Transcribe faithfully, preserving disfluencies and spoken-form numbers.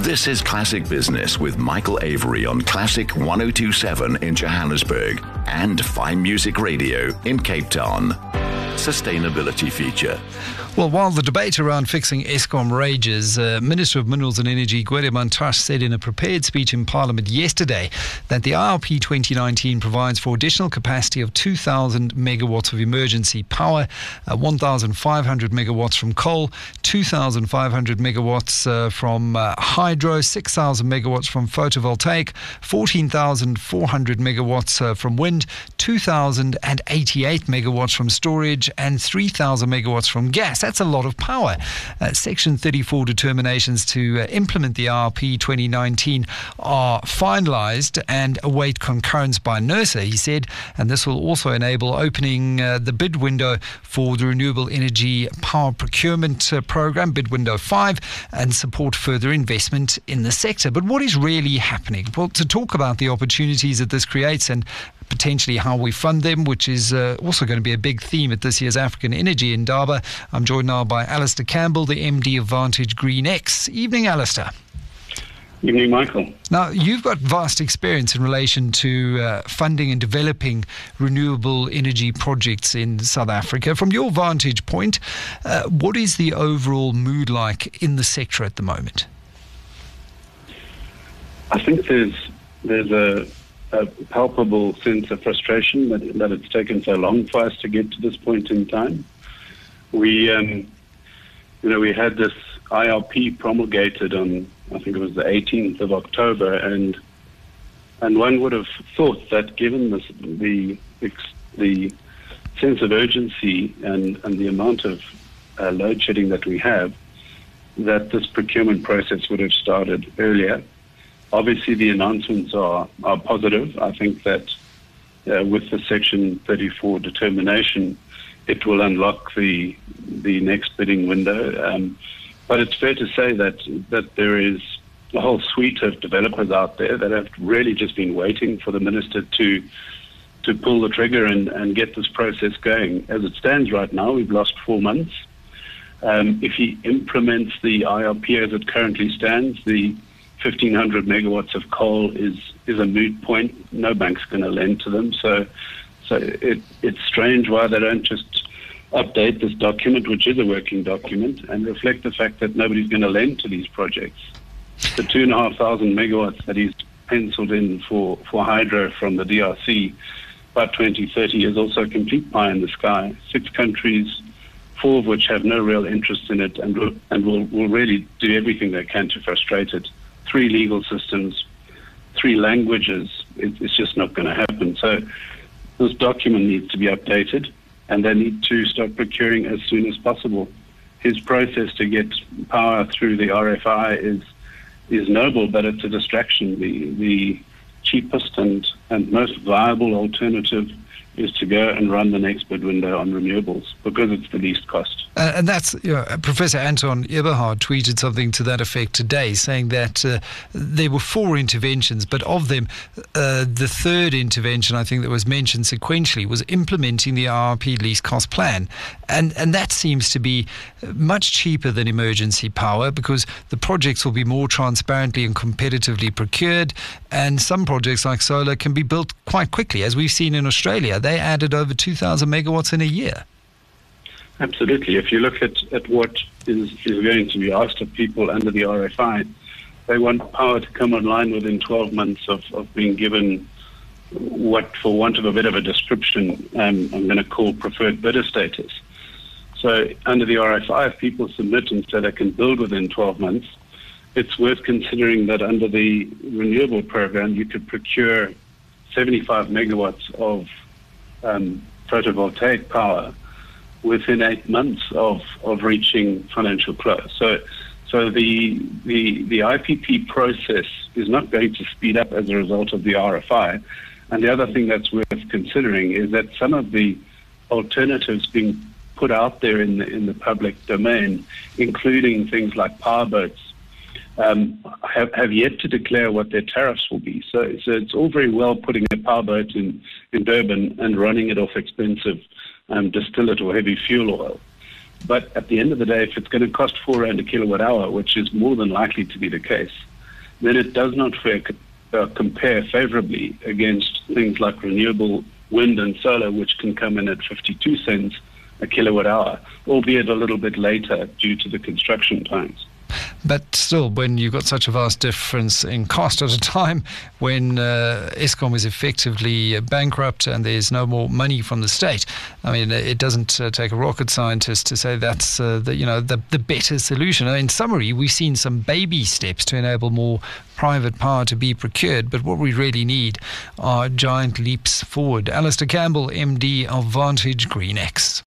This is Classic Business with Michael Avery on Classic one oh two point seven in Johannesburg and Fine Music Radio in Cape Town. Sustainability feature. Well, while the debate around fixing Eskom rages, uh, Minister of Minerals and Energy Gwede Mantashe said in a prepared speech in Parliament yesterday that the I R P twenty nineteen provides for additional capacity of two thousand megawatts of emergency power, uh, one thousand five hundred megawatts from coal, two thousand five hundred megawatts uh, from uh, hydro, six thousand megawatts from photovoltaic, fourteen thousand four hundred megawatts uh, from wind, two thousand eighty-eight megawatts from storage, and three thousand megawatts from gas. That's a lot of power. Uh, Section thirty-four determinations to uh, implement the I R P twenty nineteen are finalised and await concurrence by NERSA, he said, and this will also enable opening uh, the bid window for the Renewable Energy Power Procurement uh, Programme, bid window five, and support further investment in the sector. But what is really happening? Well, to talk about the opportunities that this creates and potentially how we fund them, which is uh, also going to be a big theme at this year's African Energy Indaba. I'm joined now by Alistair Campbell, the M D of Vantage Green X. Evening, Alistair. Evening, Michael. Now, you've got vast experience in relation to uh, funding and developing renewable energy projects in South Africa. From your vantage point, uh, what is the overall mood like in the sector at the moment? I think there's there's a a palpable sense of frustration that, that it's taken so long for us to get to this point in time. We, um, you know, we had this I R P promulgated on, I think it was the eighteenth of October, and and one would have thought that given this, the the sense of urgency and, and the amount of uh, load shedding that we have, that this procurement process would have started earlier. Obviously, the announcements are, are positive. I think that uh, with the Section thirty-four determination, it will unlock the the next bidding window. Um, but it's fair to say that that there is a whole suite of developers out there that have really just been waiting for the minister to to pull the trigger and, and get this process going. As it stands right now, we've lost four months. Um, if he implements the I R P as it currently stands, the fifteen hundred megawatts of coal is is a moot point. No bank's going to lend to them. So so it, it's strange why they don't just update this document, which is a working document, and reflect the fact that nobody's going to lend to these projects. The two and a half thousand megawatts that he's penciled in for, for hydro from the D R C by twenty thirty is also a complete pie in the sky. Six countries, four of which have no real interest in it and will, and will, will really do everything they can to frustrate it. Three legal systems, three languages, it, it's just not going to happen. So this document needs to be updated, and they need to start procuring as soon as possible. His process to get power through the R F I is is noble, but it's a distraction. The, the cheapest and, and most viable alternative is to go and run the next bid window on renewables because it's the least cost. Uh, and that's, you know, Professor Anton Eberhard tweeted something to that effect today, saying that uh, there were four interventions, but of them, uh, the third intervention, I think that was mentioned sequentially, was implementing the I R P least cost plan. And, and that seems to be much cheaper than emergency power because the projects will be more transparently and competitively procured. And some projects like solar can be built quite quickly. As we've seen in Australia, they added over two thousand megawatts in a year. Absolutely. If you look at, at what is, is going to be asked of people under the R F I, they want power to come online within twelve months of, of being given what, for want of a bit of a description, um, I'm going to call preferred bidder status. So under the R F I, if people submit and say they can build within twelve months, it's worth considering that under the renewable program, you could procure seventy-five megawatts of um, photovoltaic power within eight months of, of reaching financial close. So so the, the the I P P process is not going to speed up as a result of the R F I. And the other thing that's worth considering is that some of the alternatives being put out there in the, in the public domain, including things like power boats, um, have, have yet to declare what their tariffs will be. So, so it's all very well putting a power boat in, in Durban and running it off expensive um, distillate or heavy fuel oil. But at the end of the day, if it's going to cost four rand a kilowatt hour, which is more than likely to be the case, then it does not fair, uh, compare favorably against things like renewable wind and solar, which can come in at fifty-two cents a kilowatt hour, albeit a little bit later due to the construction times. But still, when you've got such a vast difference in cost at a time when uh, Eskom is effectively bankrupt and there's no more money from the state, I mean, it doesn't uh, take a rocket scientist to say that's uh, the you know the the better solution. In summary, we've seen some baby steps to enable more private power to be procured, but what we really need are giant leaps forward. Alistair Campbell, M D of Vantage GreenX.